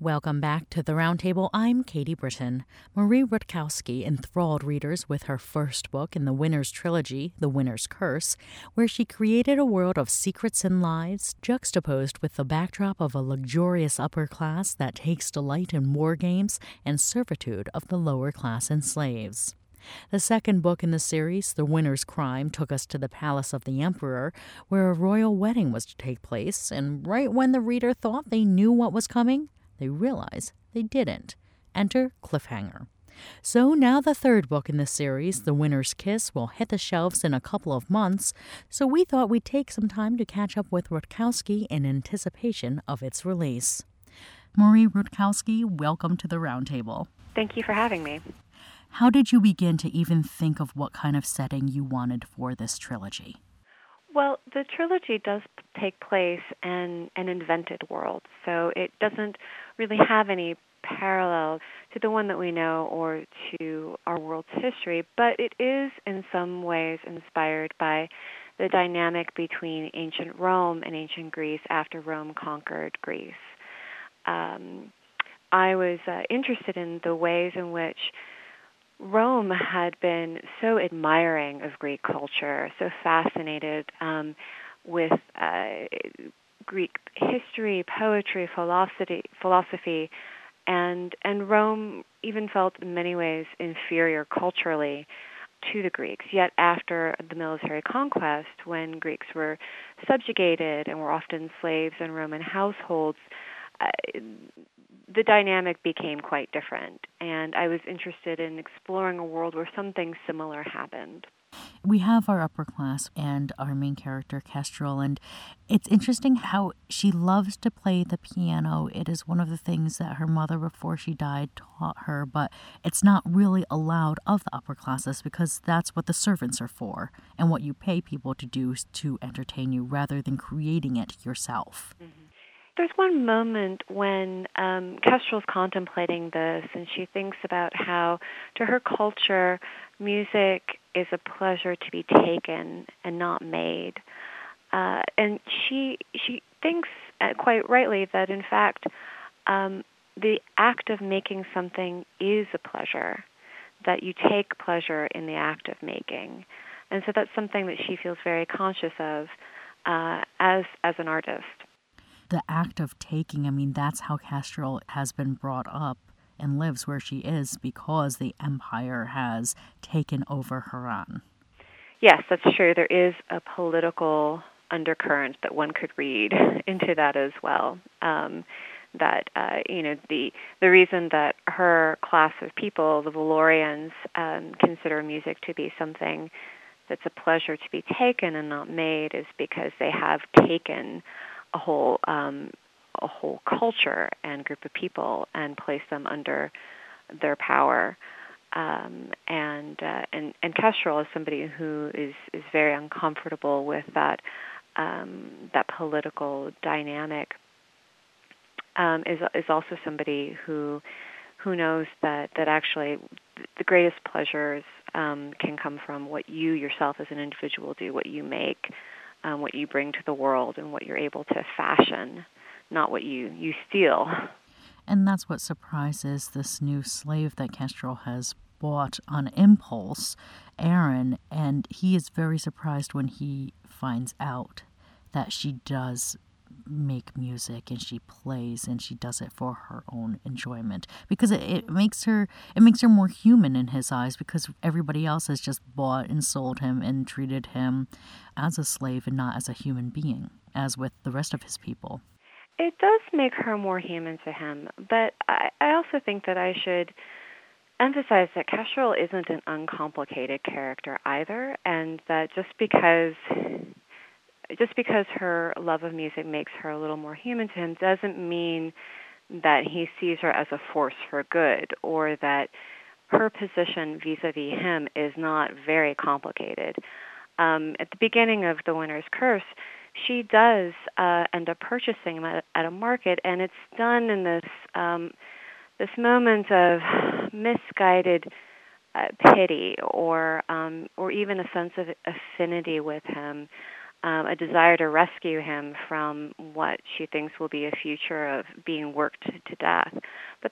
Welcome back to the Roundtable. I'm Katie Britton. Marie Rutkowski enthralled readers with her first book in the Winner's Trilogy, The Winner's Curse, where she created a world of secrets and lies juxtaposed with the backdrop of a luxurious upper class that takes delight in war games and servitude of the lower class enslaves. The second book in the series, The Winner's Crime, took us to the palace of the emperor, where a royal wedding was to take place, and right when the reader thought they knew what was coming, they realize they didn't. Enter cliffhanger. So now the third book in the series, The Winner's Kiss, will hit the shelves in a couple of months, so we thought we'd take some time to catch up with Rutkowski in anticipation of its release. Marie Rutkowski, welcome to the Roundtable. Thank you for having me. How did you begin to even think of what kind of setting you wanted for this trilogy? Well, the trilogy does take place in an invented world, so it doesn't really have any parallel to the one that we know or to our world's history, but it is in some ways inspired by the dynamic between ancient Rome and ancient Greece after Rome conquered Greece. I was interested in the ways in which Rome had been so admiring of Greek culture, so fascinated with Greek history, poetry, philosophy, and Rome even felt in many ways inferior culturally to the Greeks. Yet after the military conquest, when Greeks were subjugated and were often slaves in Roman households, the dynamic became quite different, and I was interested in exploring a world where something similar happened. We have our upper class and our main character, Kestrel, and it's interesting how she loves to play the piano. It is one of the things that her mother, before she died, taught her, but it's not really allowed of the upper classes because that's what the servants are for and what you pay people to do to entertain you rather than creating it yourself. Mm-hmm. There's one moment when Kestrel's contemplating this, and she thinks about how, to her culture, music is a pleasure to be taken and not made. And she thinks, quite rightly, that in fact the act of making something is a pleasure, that you take pleasure in the act of making. And so that's something that she feels very conscious of as an artist. The act of taking, I mean, that's how Kestrel has been brought up and lives where she is because the empire has taken Over Haran. Yes, that's true. There is a political undercurrent that one could read into that as well. The reason that her class of people, the Valorians, consider music to be something that's a pleasure to be taken and not made is because they have taken a whole culture and group of people and place them under their power. And Kestrel is somebody who is very uncomfortable with that political dynamic. Is also somebody who knows that actually the greatest pleasures can come from what you yourself as an individual do, what you make, what you bring to the world, and what you're able to fashion, not what you steal. And that's what surprises this new slave that Kestrel has bought on impulse, Aaron, and he is very surprised when he finds out that she does make music and she plays and she does it for her own enjoyment, because it makes her more human in his eyes, because everybody else has just bought and sold him and treated him as a slave and not as a human being, as with the rest of his people. It does make her more human to him, but I also think that I should emphasize that Kestrel isn't an uncomplicated character either, and that just because her love of music makes her a little more human to him doesn't mean that he sees her as a force for good, or that her position vis-a-vis him is not very complicated. At the beginning of The Winner's Curse, she does end up purchasing him at a market, and it's done in this moment of misguided pity, or even a sense of affinity with him, a desire to rescue him from what she thinks will be a future of being worked to death.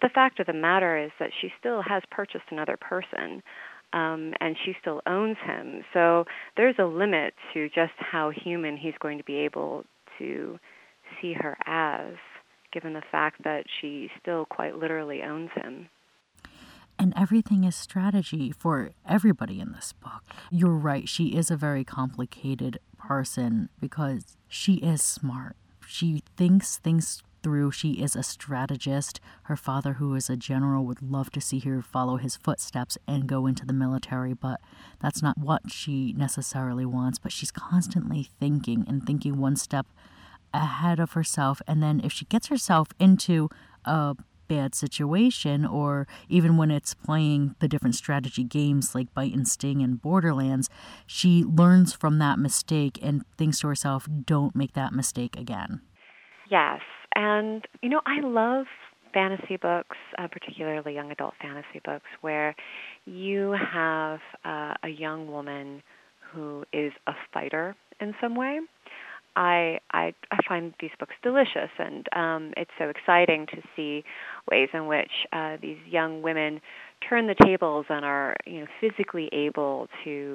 the fact of the matter is that she still has purchased another person, and she still owns him. So there's a limit to just how human he's going to be able to see her as, given the fact that she still quite literally owns him. And everything is strategy for everybody in this book. You're right, she is a very complicated person because she is smart. She thinks things through. She is a strategist. Her father, who is a general, would love to see her follow his footsteps and go into the military, but that's not what she necessarily wants. But she's constantly thinking one step ahead of herself. And then if she gets herself into a bad situation, or even when it's playing the different strategy games like Bite and Sting and Borderlands, she learns from that mistake and thinks to herself, don't make that mistake again. Yes, and I love fantasy books, particularly young adult fantasy books, where you have a young woman who is a fighter in some way. I find these books delicious, and it's so exciting to see ways in which these young women turn the tables and are physically able to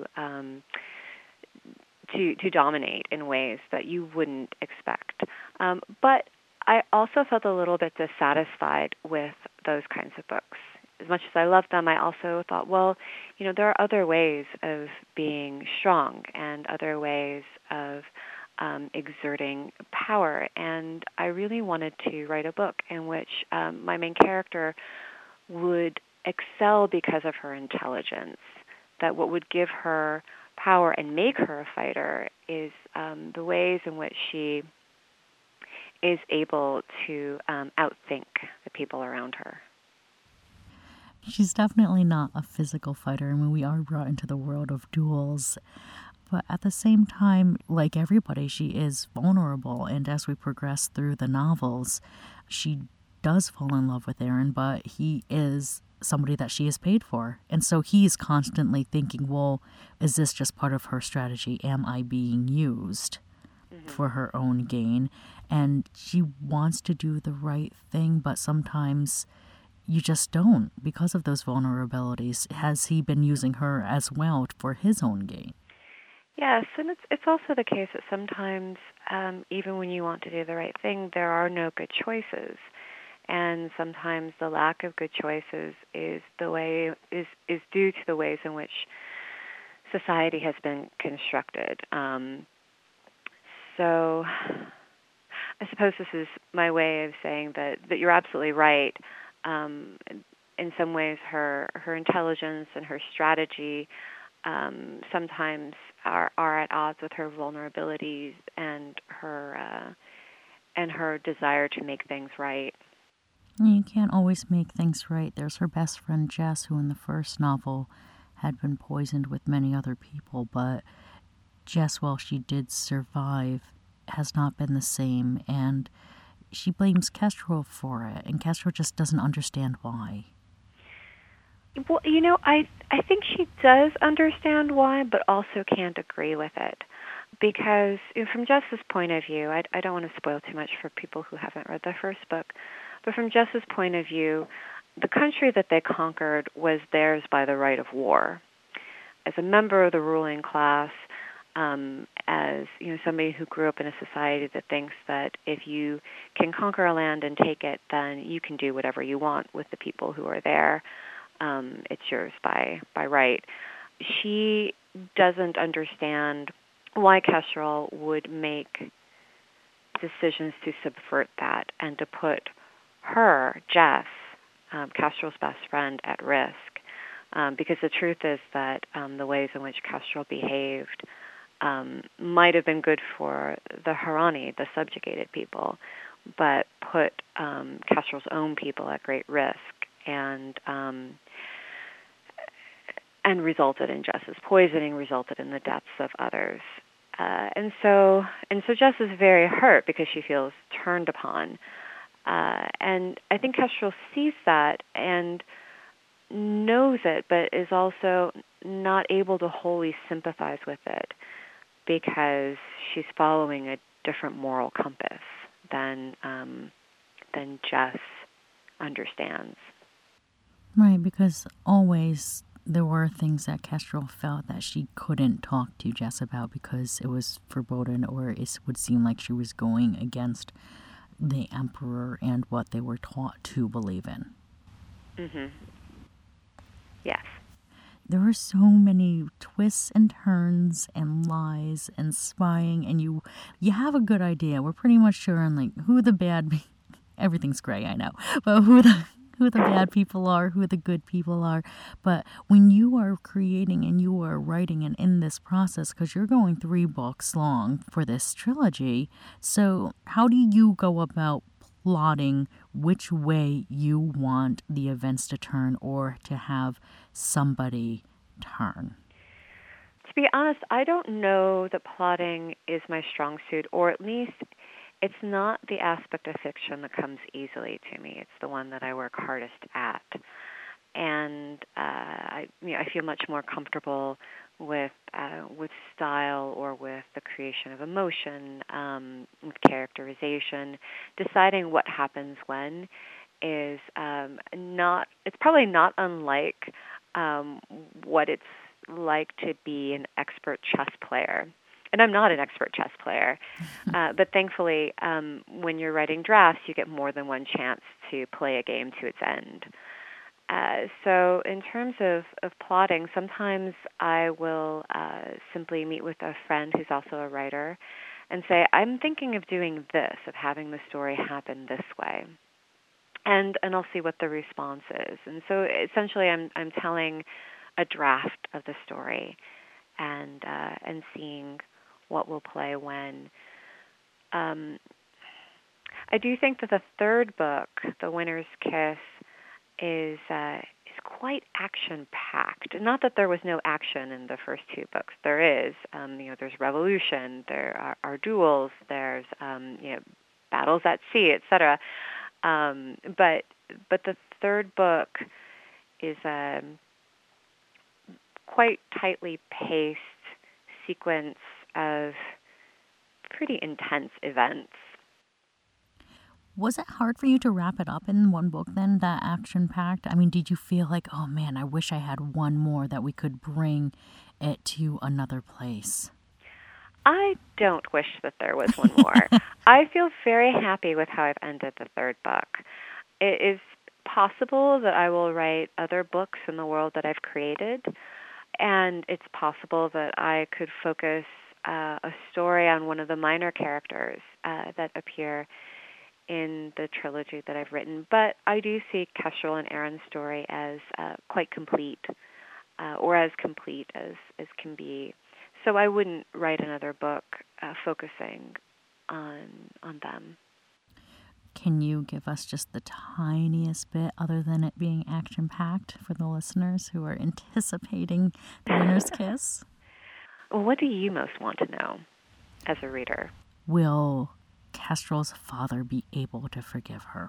dominate in ways that you wouldn't expect. But I also felt a little bit dissatisfied with those kinds of books. As much as I loved them, I also thought, well, there are other ways of being strong and other ways of exerting power. And I really wanted to write a book in which my main character would excel because of her intelligence, that what would give her power and make her a fighter is the ways in which she is able to outthink the people around her. She's definitely not a physical fighter. I mean, we are brought into the world of duels. But at the same time, like everybody, she is vulnerable. And as we progress through the novels, she does fall in love with Aaron, but he is somebody that she is paid for. And so he's constantly thinking, well, is this just part of her strategy? Am I being used for her own gain? And she wants to do the right thing, but sometimes you just don't because of those vulnerabilities. Has he been using her as well for his own gain? Yes, and it's also the case that sometimes, even when you want to do the right thing, there are no good choices, and sometimes the lack of good choices is due to the ways in which society has been constructed. So, I suppose this is my way of saying that you're absolutely right. In some ways, her intelligence and her strategy sometimes are at odds with her vulnerabilities and her desire to make things right. You can't always make things right. There's her best friend Jess, who in the first novel had been poisoned with many other people, but Jess, while she did survive, has not been the same, and she blames Kestrel for it, and Kestrel just doesn't understand why. Well, I think she does understand why, but also can't agree with it. Because from Jess's point of view, I don't want to spoil too much for people who haven't read the first book, but from Jess's point of view, the country that they conquered was theirs by the right of war. As a member of the ruling class, as somebody who grew up in a society that thinks that if you can conquer a land and take it, then you can do whatever you want with the people who are there. It's yours by right. She doesn't understand why Kestrel would make decisions to subvert that and to put her, Jess, Kestrel's best friend, at risk. Because the truth is that the ways in which Kestrel behaved might have been good for the Harani, the subjugated people, but put Kestrel's own people at great risk and resulted in Jess's poisoning, resulted in the deaths of others. And so Jess is very hurt because she feels turned upon. And I think Kestrel sees that and knows it, but is also not able to wholly sympathize with it because she's following a different moral compass than Jess understands. Right, because always there were things that Kestrel felt that she couldn't talk to Jess about because it was forbidden, or it would seem like she was going against the Emperor and what they were taught to believe in. Mm-hmm. Yes. There were so many twists and turns and lies and spying, and you have a good idea. We're pretty much sure on like who the bad everything's gray, I know, but who the bad people are, who the good people are. But when you are creating and you are writing and in this process, because you're going 3 books long for this trilogy, so how do you go about plotting which way you want the events to turn or to have somebody turn? To be honest, I don't know that plotting is my strong suit, or at least it's not the aspect of fiction that comes easily to me. It's the one that I work hardest at. And I feel much more comfortable with style or with the creation of emotion, with characterization. Deciding what happens when is not. It's probably not unlike what it's like to be an expert chess player. And I'm not an expert chess player, but thankfully, when you're writing drafts, you get more than one chance to play a game to its end. So in terms of plotting, sometimes I will simply meet with a friend who's also a writer and say, I'm thinking of doing this, of having the story happen this way. And I'll see what the response is. And so essentially I'm telling a draft of the story and seeing what will play when. I do think that the third book, The Winner's Kiss, is quite action-packed. Not that there was no action in the first 2 books. There is. There's revolution. There are duels. There's battles at sea, etc. But the third book is a quite tightly paced sequence of pretty intense events. Was it hard for you to wrap it up in one book then, that action-packed? I mean, did you feel like, oh man, I wish I had one more that we could bring it to another place? I don't wish that there was one more. I feel very happy with how I've ended the third book. It is possible that I will write other books in the world that I've created, and it's possible that I could focus a story on one of the minor characters that appear in the trilogy that I've written. But I do see Kestrel and Aaron's story as quite complete, or as complete as can be. So I wouldn't write another book focusing on them. Can you give us just the tiniest bit, other than it being action-packed, for the listeners who are anticipating The Winner's Kiss? Well, what do you most want to know as a reader? Will Kestrel's father be able to forgive her?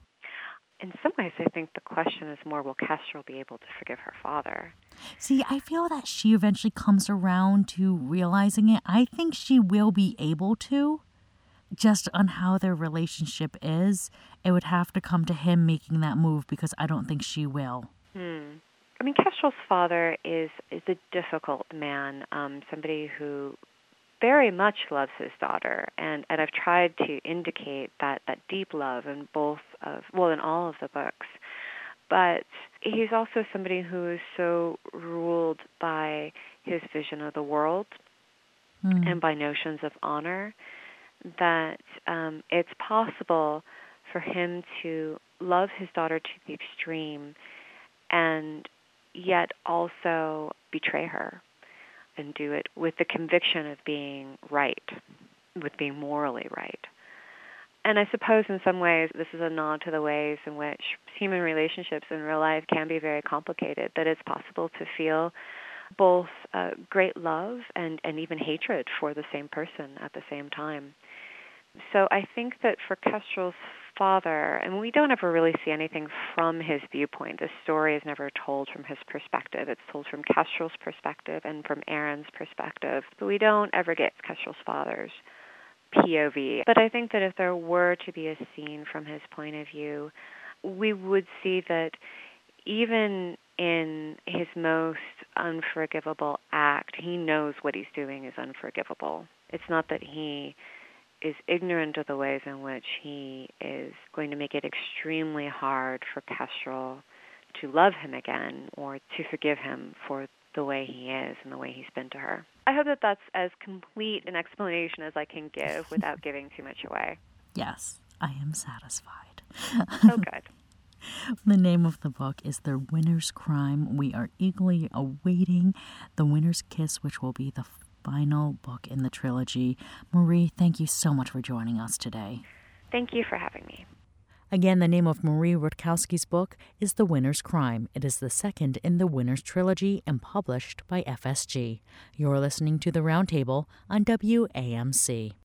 In some ways, I think the question is more, will Kestrel be able to forgive her father? See, I feel that she eventually comes around to realizing it. I think she will be able to. Just on how their relationship is, it would have to come to him making that move, because I don't think she will. I mean, Kestrel's father is a difficult man, somebody who very much loves his daughter, and I've tried to indicate that deep love in in all of the books. But he's also somebody who is so ruled by his vision of the world and by notions of honor that it's possible for him to love his daughter to the extreme and yet also betray her and do it with the conviction of being right, with being morally right. And I suppose in some ways this is a nod to the ways in which human relationships in real life can be very complicated, that it's possible to feel both great love and even hatred for the same person at the same time. So I think that for Kestrel's father, and we don't ever really see anything from his viewpoint. The story is never told from his perspective. It's told from Kestrel's perspective and from Aaron's perspective. But we don't ever get Kestrel's father's POV. But I think that if there were to be a scene from his point of view, we would see that even in his most unforgivable act, he knows what he's doing is unforgivable. It's not that he is ignorant of the ways in which he is going to make it extremely hard for Kestrel to love him again or to forgive him for the way he is and the way he's been to her. I hope that that's as complete an explanation as I can give without giving too much away. Yes, I am satisfied. Oh, good. The name of the book is The Winner's Crime. We are eagerly awaiting The Winner's Kiss, which will be the final book in the trilogy. Marie, thank you so much for joining us today. Thank you for having me. Again, the name of Marie Rutkowski's book is The Winner's Crime. It is the second in the Winner's Trilogy and published by FSG. You're listening to The Roundtable on WAMC.